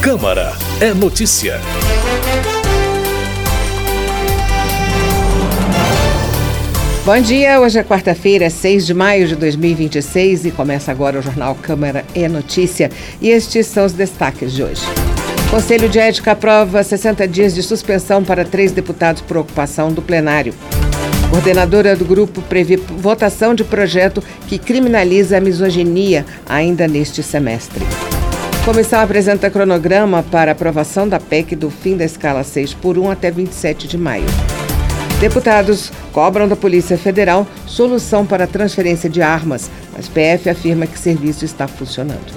Câmara é notícia. Bom dia, hoje é quarta-feira, 6 de maio de 2026 e começa agora o Jornal Câmara é Notícia. E estes são os destaques de hoje. Conselho de Ética aprova 60 dias de suspensão para 3 deputados por ocupação do plenário. Coordenadora do grupo prevê votação de projeto que criminaliza a misoginia ainda neste semestre. Comissão apresenta cronograma para aprovação da PEC do fim da escala 6x1 até 27 de maio. Deputados cobram da Polícia Federal solução para a transferência de armas, mas PF afirma que o serviço está funcionando.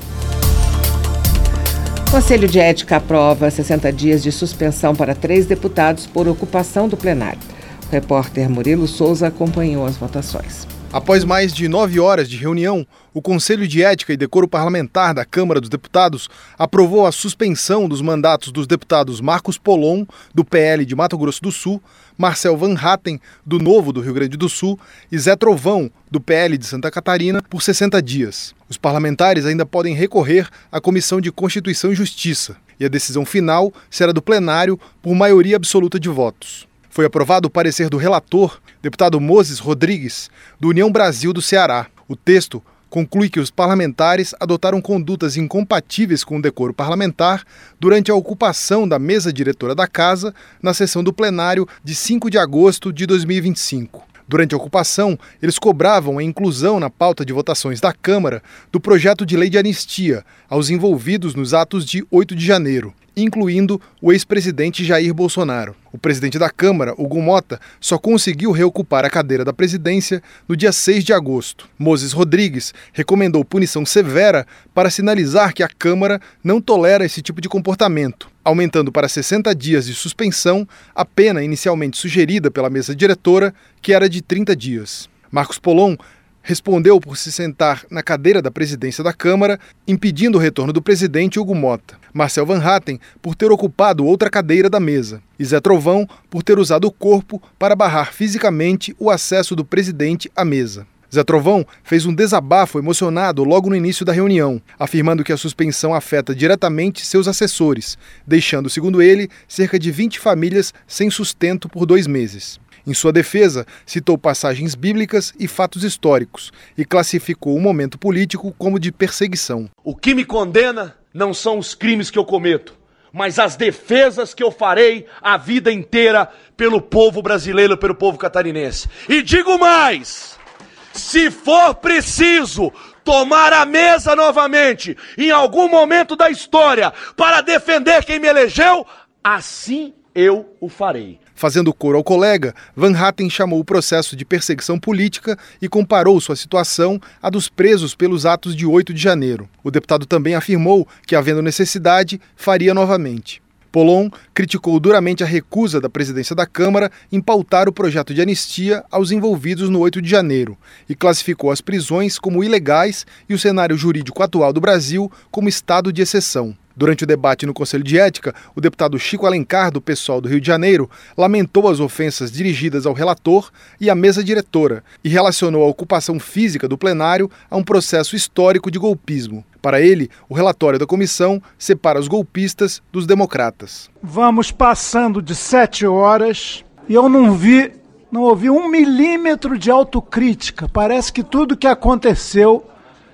Conselho de Ética aprova 60 dias de suspensão para 3 deputados por ocupação do plenário. O repórter Murilo Souza acompanhou as votações. Após mais de 9 horas de reunião, o Conselho de Ética e Decoro Parlamentar da Câmara dos Deputados aprovou a suspensão dos mandatos dos deputados Marcos Polon, do PL de Mato Grosso do Sul, Marcel Van Hatten, do Novo do Rio Grande do Sul, e Zé Trovão, do PL de Santa Catarina, por 60 dias. Os parlamentares ainda podem recorrer à Comissão de Constituição e Justiça, e a decisão final será do plenário por maioria absoluta de votos. Foi aprovado o parecer do relator, deputado Moses Rodrigues, do União Brasil do Ceará. O texto conclui que os parlamentares adotaram condutas incompatíveis com o decoro parlamentar durante a ocupação da mesa diretora da Casa na sessão do plenário de 5 de agosto de 2025. Durante a ocupação, eles cobravam a inclusão na pauta de votações da Câmara do projeto de lei de anistia aos envolvidos nos atos de 8 de janeiro, incluindo o ex-presidente Jair Bolsonaro. O presidente da Câmara, Hugo Mota, só conseguiu reocupar a cadeira da presidência no dia 6 de agosto. Moses Rodrigues recomendou punição severa para sinalizar que a Câmara não tolera esse tipo de comportamento, aumentando para 60 dias de suspensão a pena inicialmente sugerida pela mesa diretora, que era de 30 dias. Marcos Polon respondeu por se sentar na cadeira da presidência da Câmara, impedindo o retorno do presidente Hugo Mota. Marcel Van Hatten por ter ocupado outra cadeira da mesa. E Zé Trovão por ter usado o corpo para barrar fisicamente o acesso do presidente à mesa. Zé Trovão fez um desabafo emocionado logo no início da reunião, afirmando que a suspensão afeta diretamente seus assessores, deixando, segundo ele, cerca de 20 famílias sem sustento por 2 meses. Em sua defesa, citou passagens bíblicas e fatos históricos e classificou o momento político como de perseguição. O que me condena não são os crimes que eu cometo, mas as defesas que eu farei a vida inteira pelo povo brasileiro, pelo povo catarinense. E digo mais, se for preciso tomar a mesa novamente em algum momento da história para defender quem me elegeu, assim eu o farei. Fazendo coro ao colega, Van Hatten chamou o processo de perseguição política e comparou sua situação à dos presos pelos atos de 8 de janeiro. O deputado também afirmou que, havendo necessidade, faria novamente. Polon criticou duramente a recusa da presidência da Câmara em pautar o projeto de anistia aos envolvidos no 8 de janeiro e classificou as prisões como ilegais e o cenário jurídico atual do Brasil como estado de exceção. Durante o debate no Conselho de Ética, o deputado Chico Alencar, do PSOL do Rio de Janeiro, lamentou as ofensas dirigidas ao relator e à mesa diretora e relacionou a ocupação física do plenário a um processo histórico de golpismo. Para ele, o relatório da comissão separa os golpistas dos democratas. Vamos passando de 7 horas e eu não ouvi 1 milímetro de autocrítica. Parece que tudo que aconteceu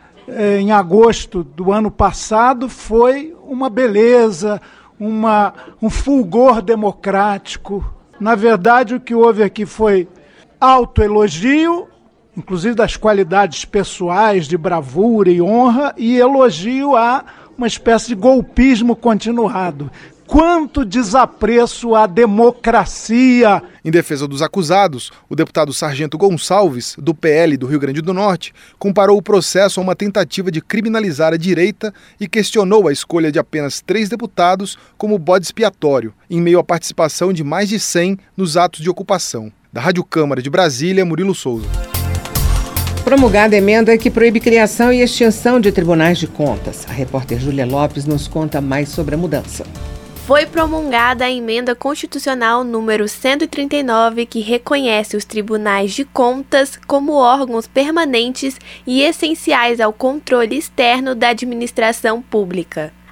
em agosto do ano passado foi uma beleza, um fulgor democrático. Na verdade, o que houve aqui foi autoelogio, inclusive das qualidades pessoais de bravura e honra, e elogio a uma espécie de golpismo continuado. Quanto desapreço à democracia! Em defesa dos acusados, o deputado Sargento Gonçalves, do PL do Rio Grande do Norte, comparou o processo a uma tentativa de criminalizar a direita e questionou a escolha de apenas 3 deputados como bode expiatório, em meio à participação de mais de 100 nos atos de ocupação. Da Rádio Câmara de Brasília, Murilo Souza. Promulgada emenda que proíbe criação e extinção de tribunais de contas. A repórter Júlia Lopes nos conta mais sobre a mudança. Foi promulgada a emenda constitucional número 139, que reconhece os tribunais de contas como órgãos permanentes e essenciais ao controle externo da administração pública.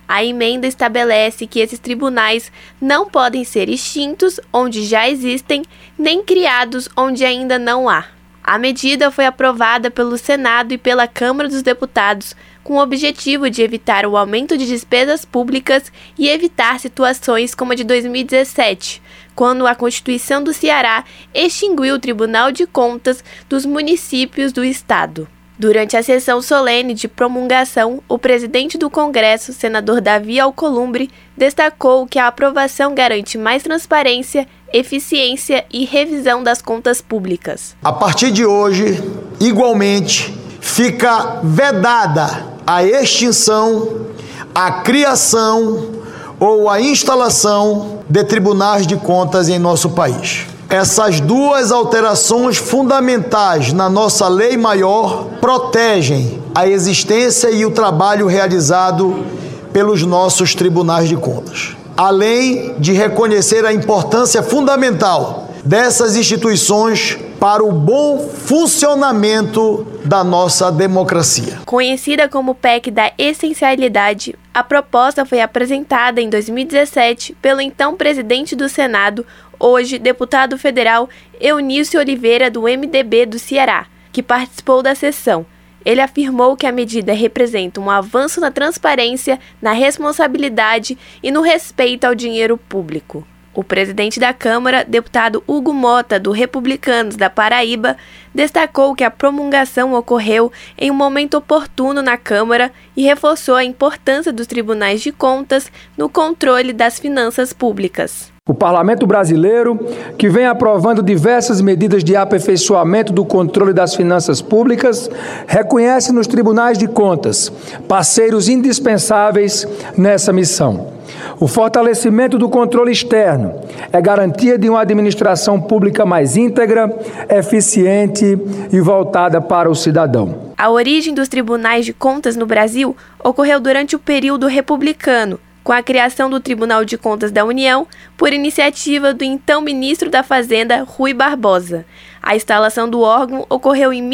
A emenda estabelece que esses tribunais não podem ser extintos onde já existem, nem criados onde ainda não há. A medida foi aprovada pelo Senado e pela Câmara dos Deputados com o objetivo de evitar o aumento de despesas públicas e evitar situações como a de 2017, quando a Constituição do Ceará extinguiu o Tribunal de Contas dos municípios do estado. Durante a sessão solene de promulgação, o presidente do Congresso, senador Davi Alcolumbre, destacou que a aprovação garante mais transparência, eficiência e revisão das contas públicas. A partir de hoje, igualmente, fica vedada a extinção, a criação ou a instalação de tribunais de contas em nosso país. Essas duas alterações fundamentais na nossa lei maior protegem a existência e o trabalho realizado pelos nossos tribunais de contas, além de reconhecer a importância fundamental dessas instituições para o bom funcionamento da nossa democracia. Conhecida como PEC da Essencialidade, a proposta foi apresentada em 2017 pelo então presidente do Senado, hoje deputado federal Eunício Oliveira, do MDB do Ceará, que participou da sessão. Ele afirmou que a medida representa um avanço na transparência, na responsabilidade e no respeito ao dinheiro público. O presidente da Câmara, deputado Hugo Mota, do Republicanos da Paraíba, destacou que a promulgação ocorreu em um momento oportuno na Câmara e reforçou a importância dos tribunais de contas no controle das finanças públicas. O Parlamento brasileiro, que vem aprovando diversas medidas de aperfeiçoamento do controle das finanças públicas, reconhece nos tribunais de contas parceiros indispensáveis nessa missão. O fortalecimento do controle externo é garantia de uma administração pública mais íntegra, eficiente e voltada para o cidadão. A origem dos tribunais de contas no Brasil ocorreu durante o período republicano, com a criação do Tribunal de Contas da União, por iniciativa do então ministro da Fazenda, Rui Barbosa. A instalação do órgão ocorreu em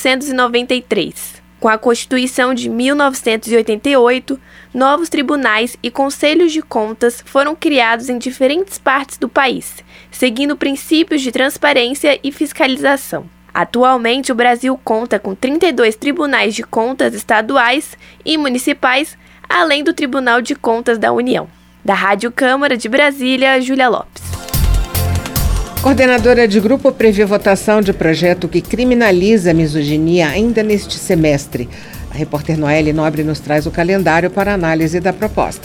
1893. Com a Constituição de 1988, novos tribunais e conselhos de contas foram criados em diferentes partes do país, seguindo princípios de transparência e fiscalização. Atualmente, o Brasil conta com 32 tribunais de contas estaduais e municipais, além do Tribunal de Contas da União. Da Rádio Câmara de Brasília, Júlia Lopes. Coordenadora de grupo prevê votação de projeto que criminaliza a misoginia ainda neste semestre. A repórter Noelle Nobre nos traz o calendário para análise da proposta.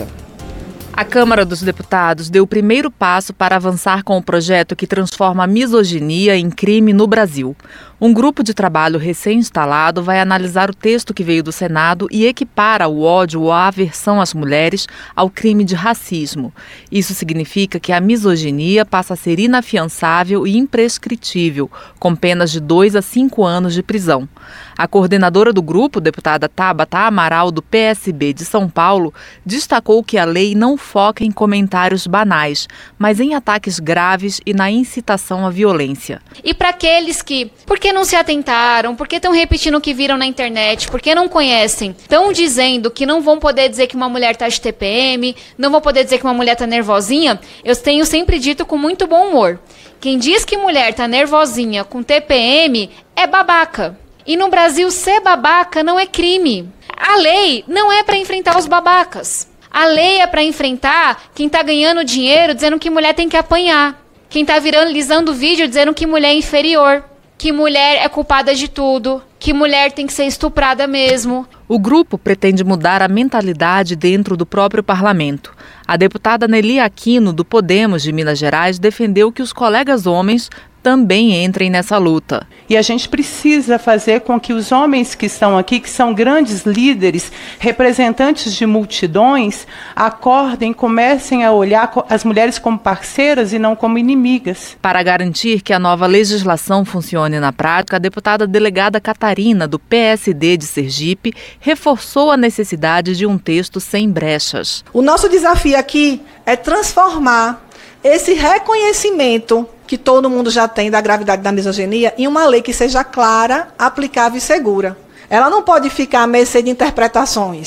A Câmara dos Deputados deu o primeiro passo para avançar com o projeto que transforma a misoginia em crime no Brasil. Um grupo de trabalho recém-instalado vai analisar o texto que veio do Senado e equipara o ódio ou a aversão às mulheres ao crime de racismo. Isso significa que a misoginia passa a ser inafiançável e imprescritível, com penas de 2 a 5 anos de prisão. A coordenadora do grupo, deputada Tabata Amaral, do PSB de São Paulo, destacou que a lei não foca em comentários banais, mas em ataques graves e na incitação à violência. E para aqueles que, por que não se atentaram, por que estão repetindo o que viram na internet, por que não conhecem, estão dizendo que não vão poder dizer que uma mulher está de TPM, não vão poder dizer que uma mulher está nervosinha, eu tenho sempre dito com muito bom humor. Quem diz que mulher está nervosinha com TPM é babaca. E no Brasil, ser babaca não é crime. A lei não é para enfrentar os babacas. A lei é para enfrentar quem está ganhando dinheiro dizendo que mulher tem que apanhar. Quem está viralizando vídeo dizendo que mulher é inferior. Que mulher é culpada de tudo. Que mulher tem que ser estuprada mesmo. O grupo pretende mudar a mentalidade dentro do próprio parlamento. A deputada Nelly Aquino, do Podemos de Minas Gerais, defendeu que os colegas homens também entrem nessa luta. E a gente precisa fazer com que os homens que estão aqui, que são grandes líderes, representantes de multidões, acordem, comecem a olhar as mulheres como parceiras e não como inimigas. Para garantir que a nova legislação funcione na prática, a deputada delegada Catarina, do PSD de Sergipe, reforçou a necessidade de um texto sem brechas. O nosso desafio aqui é transformar esse reconhecimento que todo mundo já tem da gravidade da misoginia em uma lei que seja clara, aplicável e segura. Ela não pode ficar à mercê de interpretações.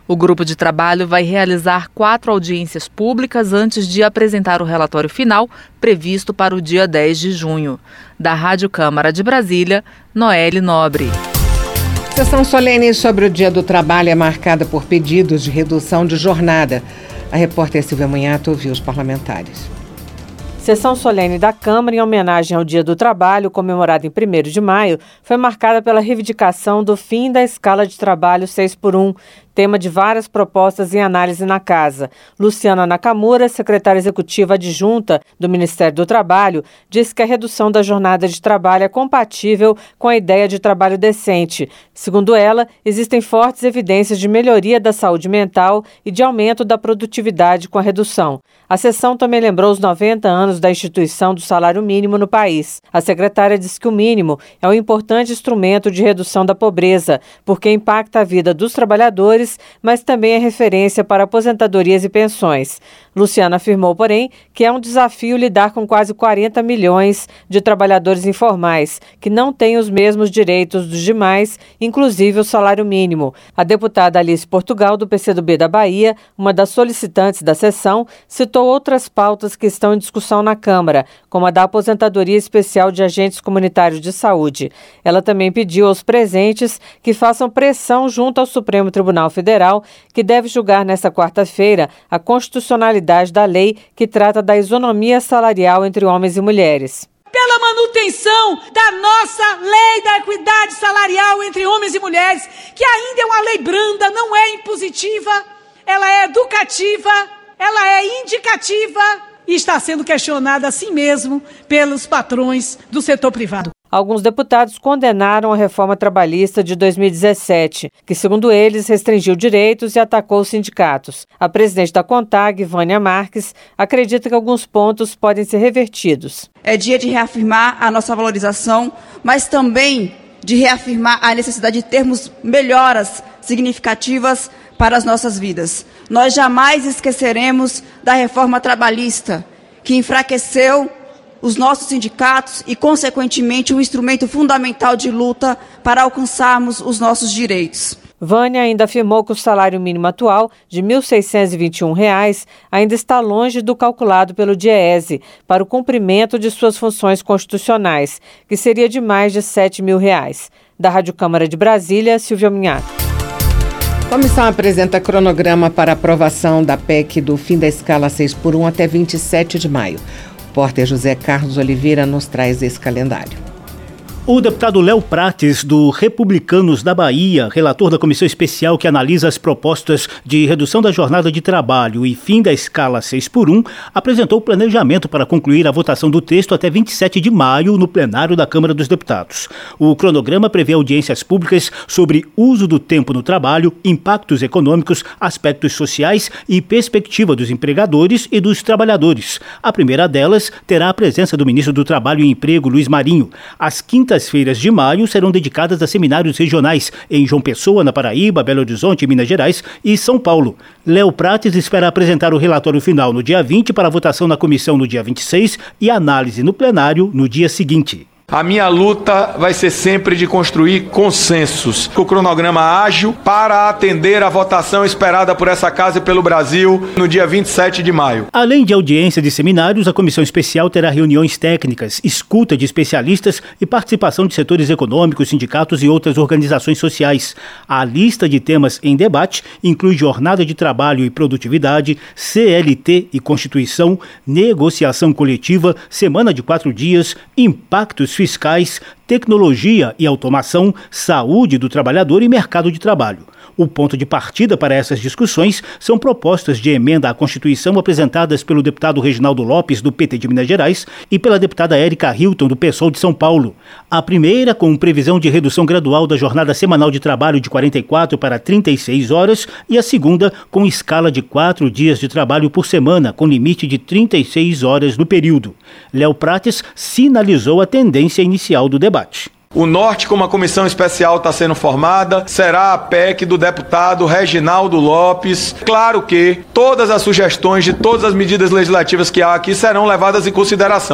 O grupo de trabalho vai realizar 4 audiências públicas antes de apresentar o relatório final, previsto para o dia 10 de junho. Da Rádio Câmara de Brasília, Noelle Nobre. Sessão solene sobre o Dia do Trabalho é marcada por pedidos de redução de jornada. A repórter Silvia Munhato ouviu os parlamentares. Sessão solene da Câmara em homenagem ao Dia do Trabalho, comemorado em 1º de maio, foi marcada pela reivindicação do fim da escala de trabalho 6x1, tema de várias propostas em análise na Casa. Luciana Nakamura, secretária executiva adjunta do Ministério do Trabalho, disse que a redução da jornada de trabalho é compatível com a ideia de trabalho decente. Segundo ela, existem fortes evidências de melhoria da saúde mental e de aumento da produtividade com a redução. A sessão também lembrou os 90 anos da instituição do salário mínimo no país. A secretária disse que o mínimo é um importante instrumento de redução da pobreza, porque impacta a vida dos trabalhadores, mas também é referência para aposentadorias e pensões. Luciana afirmou, porém, que é um desafio lidar com quase 40 milhões de trabalhadores informais, que não têm os mesmos direitos dos demais, inclusive o salário mínimo. A deputada Alice Portugal, do PCdoB da Bahia, uma das solicitantes da sessão, citou outras pautas que estão em discussão na Câmara, como a da aposentadoria especial de agentes comunitários de saúde. Ela também pediu aos presentes que façam pressão junto ao Supremo Tribunal Federal, que deve julgar nesta quarta-feira a constitucionalidade da lei que trata da isonomia salarial entre homens e mulheres. Pela manutenção da nossa lei da equidade salarial entre homens e mulheres, que ainda é uma lei branda, não é impositiva, ela é educativa, ela é indicativa e está sendo questionada assim mesmo pelos patrões do setor privado. Alguns deputados condenaram a reforma trabalhista de 2017, que, segundo eles, restringiu direitos e atacou os sindicatos. A presidente da CONTAG, Vânia Marques, acredita que alguns pontos podem ser revertidos. É dia de reafirmar a nossa valorização, mas também de reafirmar a necessidade de termos melhoras significativas para as nossas vidas. Nós jamais esqueceremos da reforma trabalhista, que enfraqueceu os nossos sindicatos e, consequentemente, um instrumento fundamental de luta para alcançarmos os nossos direitos. Vânia ainda afirmou que o salário mínimo atual, de R$ 1.621, ainda está longe do calculado pelo DIEESE para o cumprimento de suas funções constitucionais, que seria de mais de R$ 7.000. Da Rádio Câmara de Brasília, Silvia Munhato. A comissão apresenta cronograma para aprovação da PEC do fim da escala 6x1 até 27 de maio. O repórter José Carlos Oliveira nos traz esse calendário. O deputado Léo Prates, do Republicanos da Bahia, relator da comissão especial que analisa as propostas de redução da jornada de trabalho e fim da escala 6x1, apresentou o planejamento para concluir a votação do texto até 27 de maio no plenário da Câmara dos Deputados. O cronograma prevê audiências públicas sobre uso do tempo no trabalho, impactos econômicos, aspectos sociais e perspectiva dos empregadores e dos trabalhadores. A primeira delas terá a presença do ministro do Trabalho e Emprego, Luiz Marinho. As quintas-feiras de maio serão dedicadas a seminários regionais em João Pessoa, na Paraíba, Belo Horizonte, Minas Gerais e São Paulo. Léo Prates espera apresentar o relatório final no dia 20 para votação na comissão no dia 26 e análise no plenário no dia seguinte. A minha luta vai ser sempre de construir consensos, com o cronograma ágil para atender a votação esperada por essa casa e pelo Brasil no dia 27 de maio. Além de audiência de seminários, a comissão especial terá reuniões técnicas, escuta de especialistas e participação de setores econômicos, sindicatos e outras organizações sociais. A lista de temas em debate inclui jornada de trabalho e produtividade, CLT e Constituição, negociação coletiva, semana de 4 dias, impactos fiscais, tecnologia e automação, saúde do trabalhador e mercado de trabalho. O ponto de partida para essas discussões são propostas de emenda à Constituição apresentadas pelo deputado Reginaldo Lopes, do PT de Minas Gerais, e pela deputada Érica Hilton, do PSOL de São Paulo. A primeira, com previsão de redução gradual da jornada semanal de trabalho de 44 para 36 horas, e a segunda, com escala de 4 dias de trabalho por semana, com limite de 36 horas no período. Léo Prates sinalizou a tendência inicial do debate. O Norte, como a comissão especial está sendo formada, será a PEC do deputado Reginaldo Lopes. Claro que todas as sugestões de todas as medidas legislativas que há aqui serão levadas em consideração.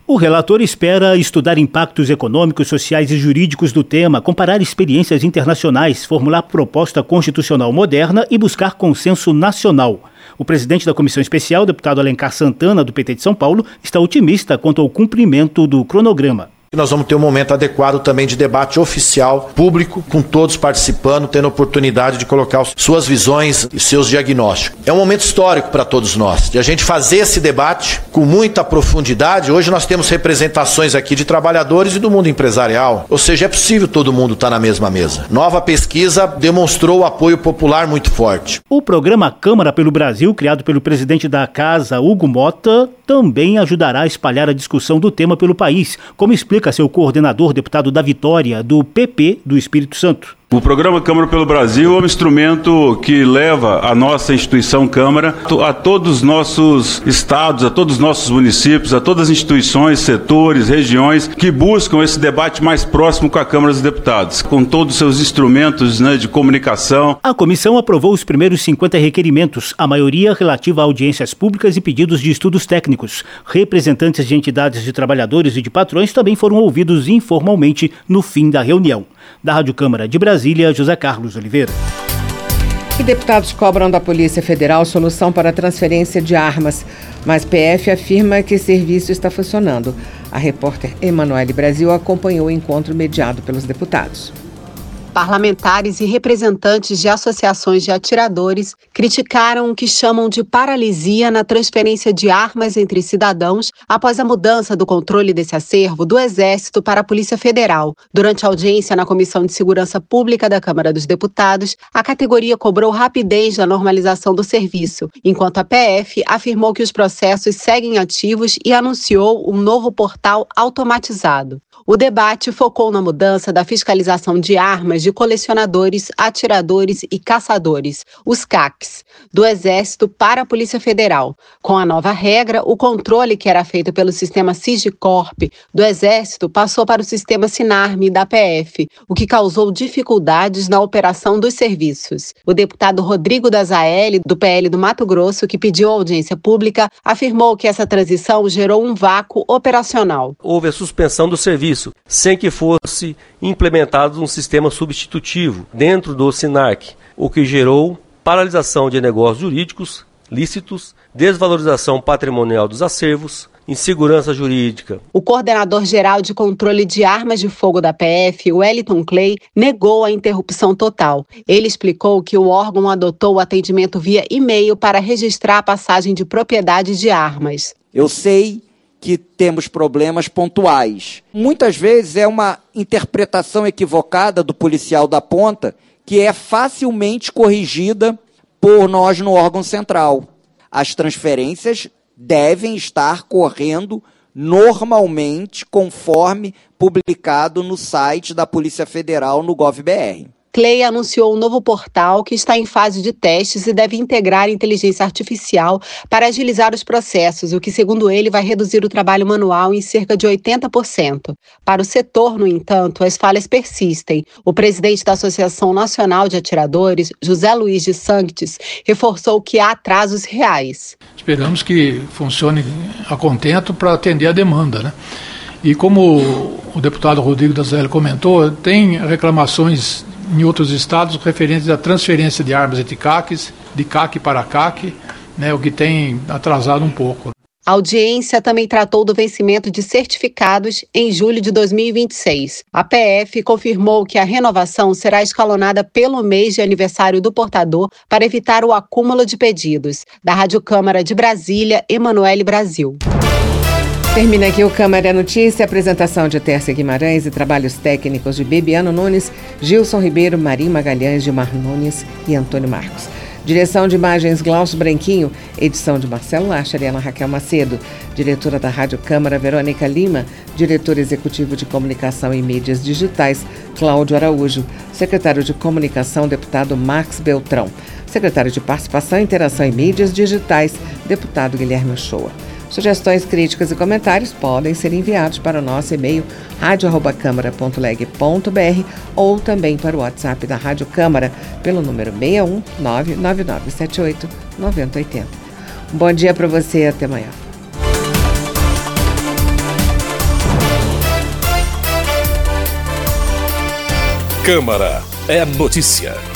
O relator espera estudar impactos econômicos, sociais e jurídicos do tema, comparar experiências internacionais, formular proposta constitucional moderna e buscar consenso nacional. O presidente da Comissão Especial, deputado Alencar Santana, do PT de São Paulo, está otimista quanto ao cumprimento do cronograma. Nós vamos ter um momento adequado também de debate oficial, público, com todos participando, tendo a oportunidade de colocar suas visões e seus diagnósticos. É um momento histórico para todos nós, de a gente fazer esse debate com muita profundidade. Hoje nós temos representações aqui de trabalhadores e do mundo empresarial, ou seja, é possível todo mundo estar na mesma mesa. Nova pesquisa demonstrou o apoio popular muito forte. O programa Câmara pelo Brasil, criado pelo presidente da Casa, Hugo Mota, também ajudará a espalhar a discussão do tema pelo país, como explica seu coordenador, deputado da Vitória, do PP do Espírito Santo. O programa Câmara pelo Brasil é um instrumento que leva a nossa instituição Câmara a todos os nossos estados, a todos os nossos municípios, a todas as instituições, setores, regiões que buscam esse debate mais próximo com a Câmara dos Deputados, com todos os seus instrumentos, de comunicação. A comissão aprovou os primeiros 50 requerimentos, a maioria relativa a audiências públicas e pedidos de estudos técnicos. Representantes de entidades de trabalhadores e de patrões também foram ouvidos informalmente no fim da reunião. Da Rádio Câmara de Brasília, José Carlos Oliveira. E deputados cobram da Polícia Federal solução para a transferência de armas, mas PF afirma que serviço está funcionando. A repórter Emanuele Brasil acompanhou o encontro mediado pelos deputados. Parlamentares e representantes de associações de atiradores criticaram o que chamam de paralisia na transferência de armas entre cidadãos após a mudança do controle desse acervo do Exército para a Polícia Federal. Durante a audiência na Comissão de Segurança Pública da Câmara dos Deputados, a categoria cobrou rapidez na normalização do serviço, enquanto a PF afirmou que os processos seguem ativos e anunciou um novo portal automatizado. O debate focou na mudança da fiscalização de armas de colecionadores, atiradores e caçadores, os CACs, do Exército para a Polícia Federal. Com a nova regra, o controle que era feito pelo sistema SIGCORP do Exército passou para o sistema SINARME da PF, o que causou dificuldades na operação dos serviços. O deputado Rodrigo Dazaeli, do PL do Mato Grosso, que pediu audiência pública, afirmou que essa transição gerou um vácuo operacional. Houve a suspensão do serviço, sem que fosse implementado um sistema substitutivo dentro do SINARC, o que gerou paralisação de negócios jurídicos lícitos, desvalorização patrimonial dos acervos, insegurança jurídica. O coordenador-geral de controle de armas de fogo da PF, Wellington Clay, negou a interrupção total. Ele explicou que o órgão adotou o atendimento via e-mail para registrar a passagem de propriedade de armas. Eu sei que temos problemas pontuais. Muitas vezes é uma interpretação equivocada do policial da ponta que é facilmente corrigida por nós no órgão central. As transferências devem estar correndo normalmente conforme publicado no site da Polícia Federal no Gov.br. Clay anunciou um novo portal que está em fase de testes e deve integrar inteligência artificial para agilizar os processos, o que, segundo ele, vai reduzir o trabalho manual em cerca de 80%. Para o setor, no entanto, as falhas persistem. O presidente da Associação Nacional de Atiradores, José Luiz de Sanctis, reforçou que há atrasos reais. Esperamos que funcione a contento para atender a demanda, né? E como o deputado Rodrigo Dazaeli comentou, tem reclamações em outros estados referentes à transferência de armas entre CACs, de CAC para CAC, né, o que tem atrasado um pouco. A audiência também tratou do vencimento de certificados em julho de 2026. A PF confirmou que a renovação será escalonada pelo mês de aniversário do portador para evitar o acúmulo de pedidos. Da Rádio Câmara de Brasília, Emanuele Brasil. Termina aqui o Câmara Notícia, apresentação de Tércia Guimarães e trabalhos técnicos de Bebiano Nunes, Gilson Ribeiro, Marim Magalhães, Gilmar Nunes e Antônio Marcos. Direção de imagens Glaucio Branquinho, edição de Marcelo Lacher e Ana Raquel Macedo, diretora da Rádio Câmara Verônica Lima, diretor executivo de comunicação e mídias digitais Cláudio Araújo, secretário de comunicação deputado Max Beltrão, secretário de participação, interação e mídias digitais deputado Guilherme Ochoa. Sugestões, críticas e comentários podem ser enviados para o nosso e-mail radio@câmara.leg.br ou também para o WhatsApp da Rádio Câmara pelo número 61 99978 9080. Um bom dia para você e até amanhã. Câmara é notícia.